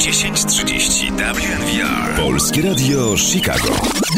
1030 WNVR. Polskie Radio Chicago.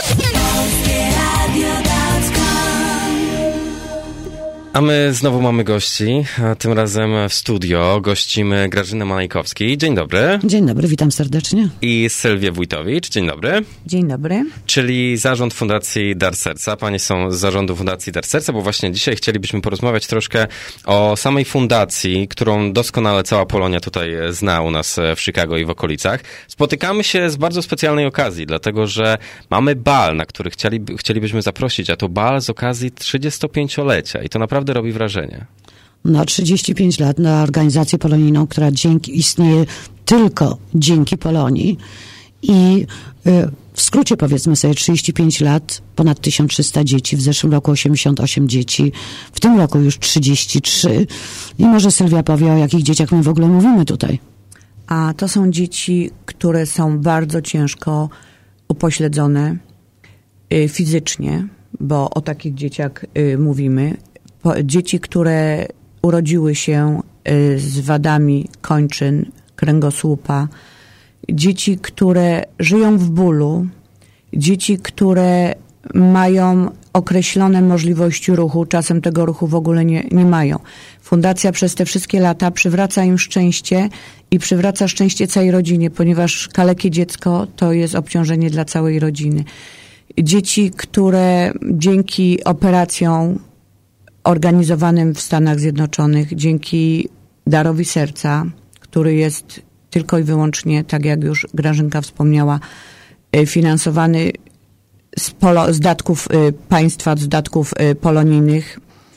A my znowu mamy gości, a tym razem w studio gościmy Grażynę Malejkowski. Dzień dobry. Dzień dobry, witam serdecznie. I Sylwię Wójtowicz. Dzień dobry. Dzień dobry. Czyli zarząd Fundacji Dar Serca. Panie są z zarządu Fundacji Dar Serca, bo właśnie dzisiaj chcielibyśmy porozmawiać troszkę o samej fundacji, którą doskonale cała Polonia tutaj zna u nas w Chicago i w okolicach. Spotykamy się z bardzo specjalnej okazji, dlatego że mamy bal, na który chcielibyśmy zaprosić, a to bal z okazji 35-lecia i to naprawdę robi wrażenie. 35 lat na organizację polonijną, która istnieje tylko dzięki Polonii i w skrócie powiedzmy sobie 35 lat, ponad 1300 dzieci, w zeszłym roku 88 dzieci, w tym roku już 33 i może Sylwia powie, o jakich dzieciach my w ogóle mówimy tutaj. A to są dzieci, które są bardzo ciężko upośledzone fizycznie, bo o takich dzieciach mówimy. Dzieci, które urodziły się z wadami kończyn, kręgosłupa, dzieci, które żyją w bólu, dzieci, które mają określone możliwości ruchu, czasem tego ruchu w ogóle nie mają. Fundacja przez te wszystkie lata przywraca im szczęście i przywraca szczęście całej rodzinie, ponieważ kalekie dziecko to jest obciążenie dla całej rodziny. Dzieci, które dzięki operacjom organizowanym w Stanach Zjednoczonych, dzięki Darowi Serca, który jest tylko i wyłącznie, tak jak już Grażynka wspomniała, finansowany z datków państwa, z datków polonijnych,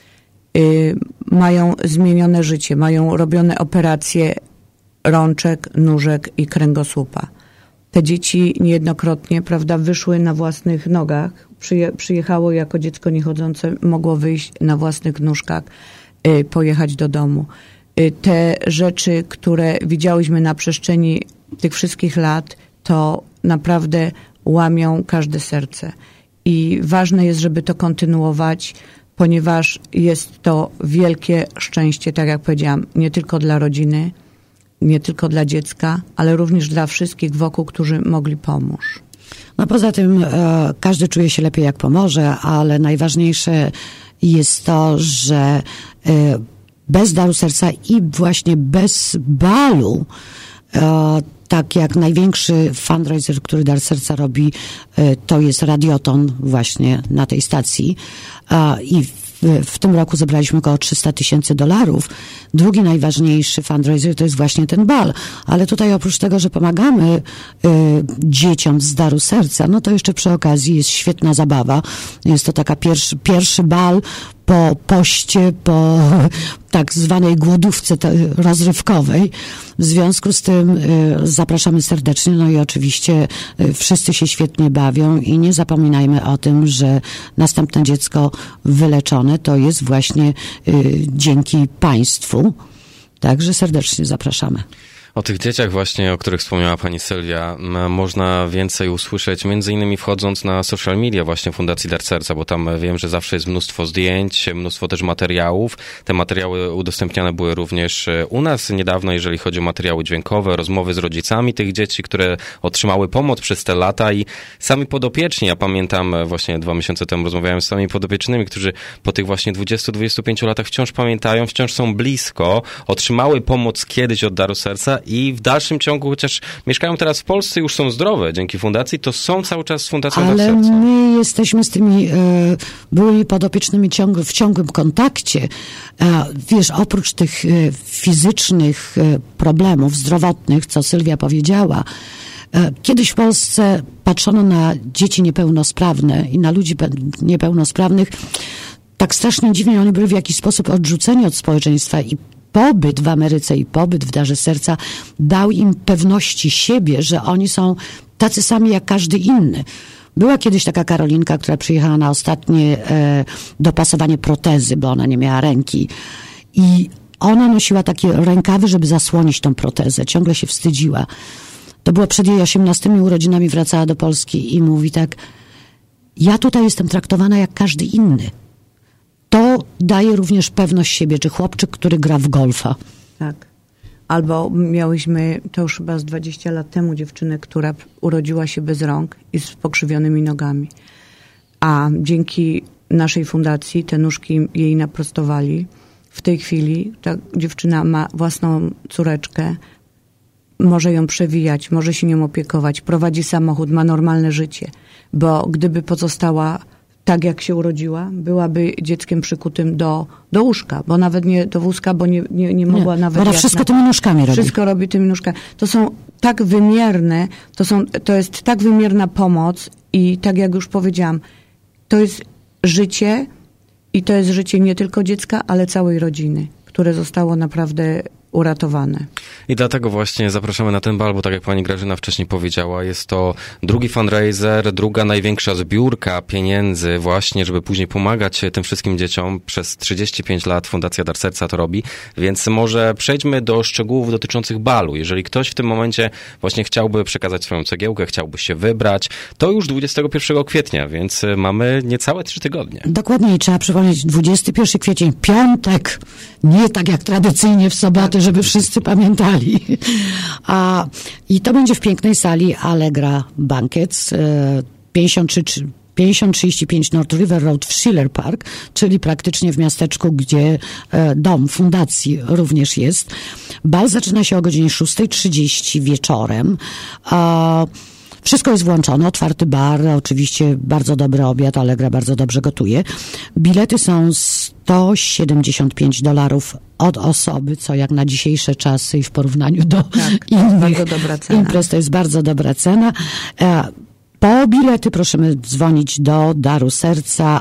mają zmienione życie, mają robione operacje rączek, nóżek i kręgosłupa. Te dzieci niejednokrotnie, prawda, wyszły na własnych nogach, przyjechało jako dziecko niechodzące, mogło wyjść na własnych nóżkach, pojechać do domu. Te rzeczy, które widziałyśmy na przestrzeni tych wszystkich lat, to naprawdę łamią każde serce. I ważne jest, żeby to kontynuować, ponieważ jest to wielkie szczęście, tak jak powiedziałam, nie tylko dla rodziny, nie tylko dla dziecka, ale również dla wszystkich wokół, którzy mogli pomóc. No poza tym każdy czuje się lepiej jak pomoże, ale najważniejsze jest to, że bez Daru Serca i właśnie bez balu, tak jak największy fundraiser, który Dar Serca robi, to jest radioton właśnie na tej stacji i w tym roku zebraliśmy około $300,000. Drugi najważniejszy fundraiser to jest właśnie ten bal. Ale tutaj oprócz tego, że pomagamy dzieciom z Daru Serca, no to jeszcze przy okazji jest świetna zabawa. Jest to taka pierwszy bal po poście, po tak zwanej głodówce rozrywkowej. W związku z tym zapraszamy serdecznie, no i oczywiście wszyscy się świetnie bawią i nie zapominajmy o tym, że następne dziecko wyleczone to jest właśnie dzięki państwu. Także serdecznie zapraszamy. O tych dzieciach właśnie, o których wspomniała pani Sylwia, można więcej usłyszeć, między innymi wchodząc na social media właśnie Fundacji Dar Serca, bo tam wiem, że zawsze jest mnóstwo zdjęć, mnóstwo też materiałów. Te materiały udostępniane były również u nas niedawno, jeżeli chodzi o materiały dźwiękowe, rozmowy z rodzicami tych dzieci, które otrzymały pomoc przez te lata i sami podopieczni. Ja pamiętam właśnie 2 miesiące temu rozmawiałem z samymi podopiecznymi, którzy po tych właśnie 20-25 latach wciąż pamiętają, wciąż są blisko, otrzymały pomoc kiedyś od Daru Serca i w dalszym ciągu, chociaż mieszkają teraz w Polsce, już są zdrowe dzięki fundacji, to są cały czas z Fundacją Dar Serca. Ale my jesteśmy z tymi byłymi podopiecznymi w ciągłym kontakcie. Wiesz, oprócz tych fizycznych problemów zdrowotnych, co Sylwia powiedziała, kiedyś w Polsce patrzono na dzieci niepełnosprawne i na ludzi niepełnosprawnych tak strasznie dziwnie. Oni byli w jakiś sposób odrzuceni od społeczeństwa i pobyt w Ameryce i pobyt w Darze Serca dał im pewności siebie, że oni są tacy sami jak każdy inny. Była kiedyś taka Karolinka, która przyjechała na ostatnie dopasowanie protezy, bo ona nie miała ręki. I ona nosiła takie rękawy, żeby zasłonić tą protezę. Ciągle się wstydziła. To było przed jej 18 urodzinami, wracała do Polski i mówi tak: ja tutaj jestem traktowana jak każdy inny. To daje również pewność siebie, czy chłopczyk, który gra w golfa. Tak. Albo miałyśmy, to już chyba z 20 lat temu, dziewczynę, która urodziła się bez rąk i z pokrzywionymi nogami. A dzięki naszej fundacji te nóżki jej naprostowali. W tej chwili ta dziewczyna ma własną córeczkę, może ją przewijać, może się nią opiekować, prowadzi samochód, ma normalne życie. Bo gdyby pozostała tak, jak się urodziła, byłaby dzieckiem przykutym do łóżka, bo nawet nie do wózka, bo nie mogła nawet... Ona wszystko tymi nóżkami robi. Wszystko robi tymi nóżkami. To są tak wymierne, to jest tak wymierna pomoc i tak jak już powiedziałam, to jest życie i to jest życie nie tylko dziecka, ale całej rodziny, które zostało naprawdę uratowane. I dlatego właśnie zapraszamy na ten bal, bo tak jak pani Grażyna wcześniej powiedziała, jest to drugi fundraiser, druga największa zbiórka pieniędzy właśnie, żeby później pomagać tym wszystkim dzieciom. Przez 35 lat Fundacja Dar Serca to robi, więc może przejdźmy do szczegółów dotyczących balu. Jeżeli ktoś w tym momencie właśnie chciałby przekazać swoją cegiełkę, chciałby się wybrać, to już 21 kwietnia, więc mamy niecałe 3 tygodnie. Dokładnie i trzeba przypomnieć, 21 kwiecień, piątek, nie tak jak tradycyjnie w sobotę, żeby wszyscy pamiętali. I to będzie w pięknej sali Allegra Banquets, 5035 North River Road w Schiller Park, czyli praktycznie w miasteczku, gdzie dom fundacji również jest. Bal zaczyna się o godzinie 6:30 wieczorem. Wszystko jest włączone, otwarty bar, oczywiście bardzo dobry obiad, Allegra bardzo dobrze gotuje. Bilety są $175 od osoby, co jak na dzisiejsze czasy i w porównaniu do innych bardzo dobra cena. imprez to jest bardzo dobra cena. Po bilety prosimy dzwonić do Daru Serca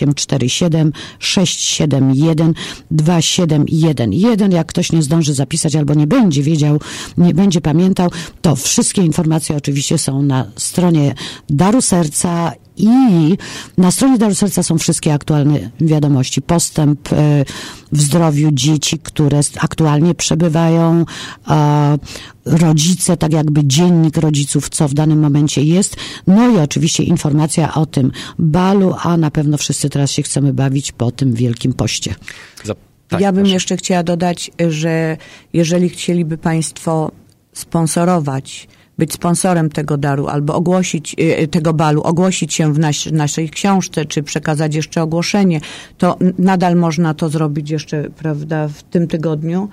847-671-2711. Jak ktoś nie zdąży zapisać albo nie będzie wiedział, nie będzie pamiętał, to wszystkie informacje oczywiście są na stronie Daru Serca i na stronie Daru Serca są wszystkie aktualne wiadomości. Postęp w zdrowiu dzieci, które aktualnie przebywają, rodzice, tak jakby dziennik rodziców, co w danym momencie jest. No i oczywiście informacja o tym balu, a na pewno wszyscy teraz się chcemy bawić po tym Wielkim Poście. Tak, ja bym proszę. jeszcze chciała dodać, że jeżeli chcieliby Państwo sponsorować, być sponsorem tego daru albo ogłosić tego balu, ogłosić się w naszej książce, czy przekazać jeszcze ogłoszenie, to nadal można to zrobić jeszcze, prawda, w tym tygodniu.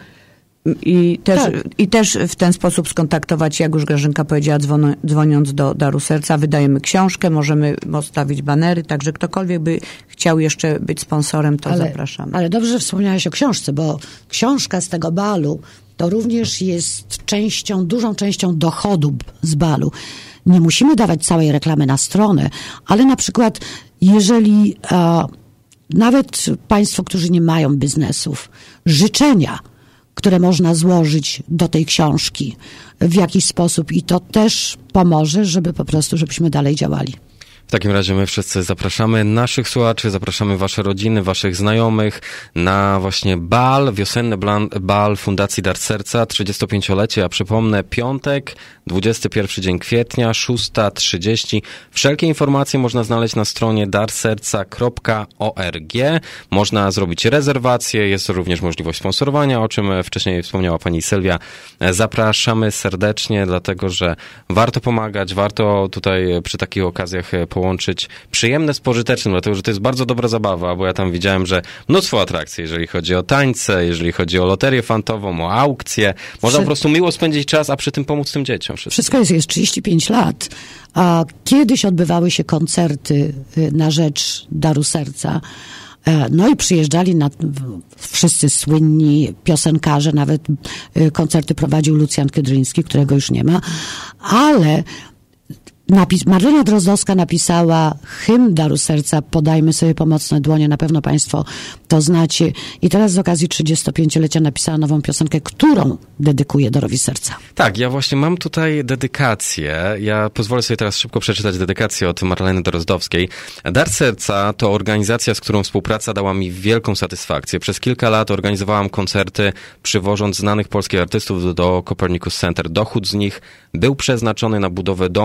I też w ten sposób skontaktować, jak już Grażynka powiedziała, dzwoniąc do Daru Serca, wydajemy książkę, możemy postawić banery, także ktokolwiek by chciał jeszcze być sponsorem, to zapraszamy. Ale dobrze, że wspomniałaś o książce, bo książka z tego balu to również jest dużą częścią dochodu z balu. Nie musimy dawać całej reklamy na stronę, ale na przykład jeżeli nawet Państwo, którzy nie mają biznesów, życzenia, które można złożyć do tej książki w jakiś sposób i to też pomoże, żebyśmy dalej działali. W takim razie my wszyscy zapraszamy naszych słuchaczy, zapraszamy wasze rodziny, waszych znajomych na właśnie bal, wiosenny bal Fundacji Dar Serca, 35-lecie, a przypomnę, piątek, 21 dzień kwietnia, 6:30. Wszelkie informacje można znaleźć na stronie darserca.org. Można zrobić rezerwację, jest również możliwość sponsorowania, o czym wcześniej wspomniała pani Sylwia. Zapraszamy serdecznie, dlatego że warto pomagać, warto tutaj przy takich okazjach połączyć przyjemne z pożytecznym, dlatego że to jest bardzo dobra zabawa, bo ja tam widziałem, że mnóstwo atrakcji, jeżeli chodzi o tańce, jeżeli chodzi o loterię fantową, o aukcje. Można po prostu miło spędzić czas, a przy tym pomóc tym dzieciom. Wszystko jest 35 lat, a kiedyś odbywały się koncerty na rzecz Daru Serca. No i przyjeżdżali wszyscy słynni piosenkarze, nawet koncerty prowadził Lucjan Kydryński, którego już nie ma, ale Marlena Drozdowska napisała hymn Daru Serca, podajmy sobie pomocne dłonie, na pewno Państwo to znacie. I teraz z okazji 35-lecia napisała nową piosenkę, którą dedykuje Darowi Serca. Tak, ja właśnie mam tutaj dedykację. Ja pozwolę sobie teraz szybko przeczytać dedykację od Marleny Drozdowskiej. Dar Serca to organizacja, z którą współpraca dała mi wielką satysfakcję. Przez kilka lat organizowałam koncerty, przywożąc znanych polskich artystów do Copernicus Center. Dochód z nich był przeznaczony na budowę domu dla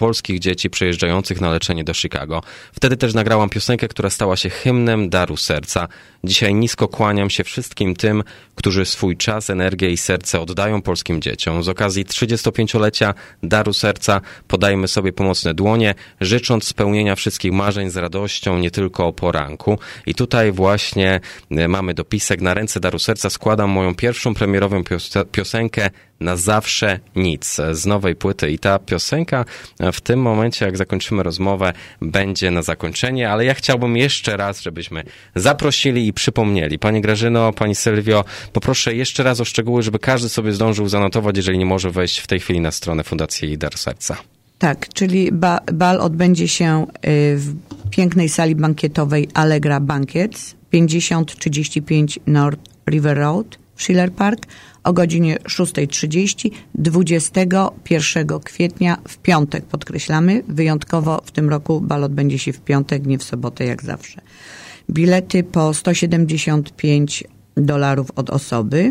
polskich dzieci przyjeżdżających na leczenie do Chicago. Wtedy też nagrałam piosenkę, która stała się hymnem Daru Serca. Dzisiaj nisko kłaniam się wszystkim tym, którzy swój czas, energię i serce oddają polskim dzieciom. Z okazji 35-lecia Daru Serca podajmy sobie pomocne dłonie, życząc spełnienia wszystkich marzeń z radością, nie tylko o poranku. I tutaj właśnie mamy dopisek: na ręce Daru Serca składam moją pierwszą premierową piosenkę Na zawsze nic z nowej płyty. I ta piosenka w tym momencie, jak zakończymy rozmowę, będzie na zakończenie, ale ja chciałbym jeszcze raz, żebyśmy zaprosili i przypomnieli. Pani Grażyno, pani Sylwio, poproszę jeszcze raz o szczegóły, żeby każdy sobie zdążył zanotować, jeżeli nie może wejść w tej chwili na stronę Fundacji Dar Serca. Tak, czyli bal odbędzie się w pięknej sali bankietowej Allegra Bankiets, 5035 North River Road w Schiller Park o godzinie 6:30 21 kwietnia w piątek, podkreślamy. Wyjątkowo w tym roku bal odbędzie się w piątek, nie w sobotę jak zawsze. Bilety po $175 od osoby.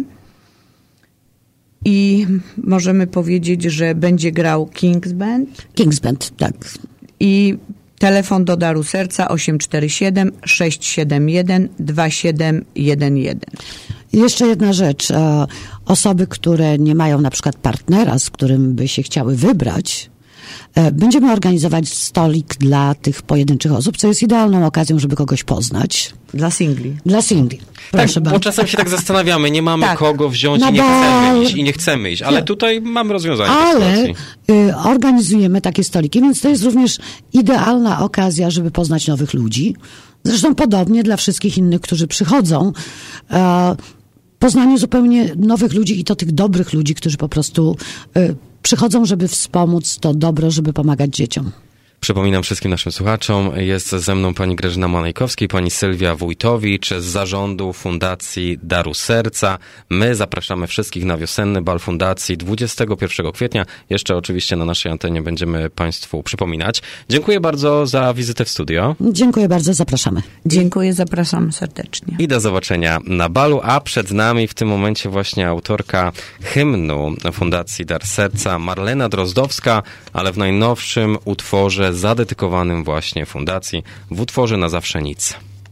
I możemy powiedzieć, że będzie grał Kings Band. Kings Band, tak. I telefon do Daru Serca 847-671-2711. Jeszcze jedna rzecz. Osoby, które nie mają na przykład partnera, z którym by się chciały wybrać, będziemy organizować stolik dla tych pojedynczych osób, co jest idealną okazją, żeby kogoś poznać. Dla singli. Dla singli. Proszę tak, bardzo. bo czasem się tak zastanawiamy, nie mamy kogo wziąć i nie chcemy iść, ale tutaj mamy rozwiązanie tej sytuacji. Organizujemy takie stoliki, więc to jest również idealna okazja, żeby poznać nowych ludzi. Zresztą podobnie dla wszystkich innych, którzy przychodzą. Poznanie zupełnie nowych ludzi i to tych dobrych ludzi, którzy po prostu przychodzą, żeby wspomóc to dobro, żeby pomagać dzieciom. Przypominam wszystkim naszym słuchaczom, jest ze mną pani Grażyna Manejkowska i pani Sylwia Wójtowicz z zarządu Fundacji Daru Serca. My zapraszamy wszystkich na wiosenny bal Fundacji 21 kwietnia. Jeszcze oczywiście na naszej antenie będziemy państwu przypominać. Dziękuję bardzo za wizytę w studio. Dziękuję bardzo, zapraszamy. Dziękuję, zapraszam serdecznie. I do zobaczenia na balu, a przed nami w tym momencie właśnie autorka hymnu Fundacji Dar Serca, Marlena Drozdowska, ale w najnowszym utworze zadedykowanym właśnie fundacji, w utworze Na zawsze nic.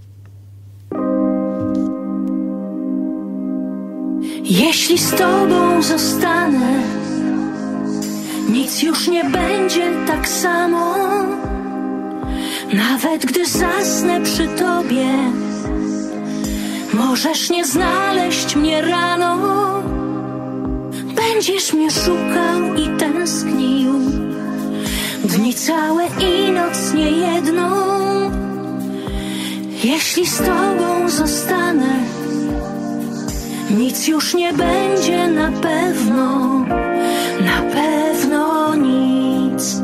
Jeśli z tobą zostanę, nic już nie będzie tak samo. Nawet gdy zasnę przy tobie, możesz nie znaleźć mnie rano. Będziesz mnie szukał i tęsknił dni całe i noc niejedną. Jeśli z tobą zostanę, nic już nie będzie na pewno nic.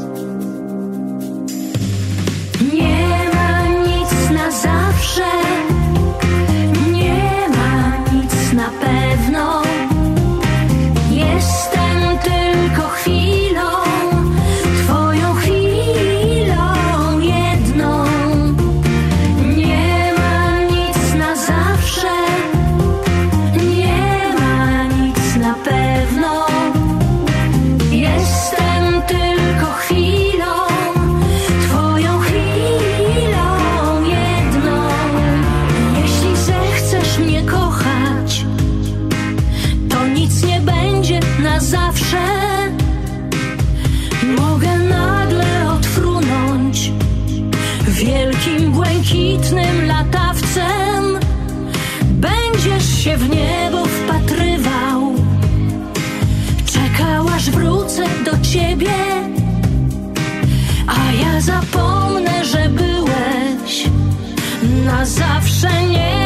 Nie ma nic na zawsze, nie ma nic na pewno. Jestem tylko chwilą, twoją chwilą jedną. Nie ma nic na zawsze, nie ma nic na pewno. Jestem tylko chwilą, twoją chwilą jedną. Jeśli zechcesz mnie kochać, to nic nie będzie na zawsze. Mogę nagle odfrunąć wielkim, błękitnym latawcem. Będziesz się w niebo wpatrywał, czekał aż wrócę do ciebie. A ja zapomnę, że byłeś na zawsze nie.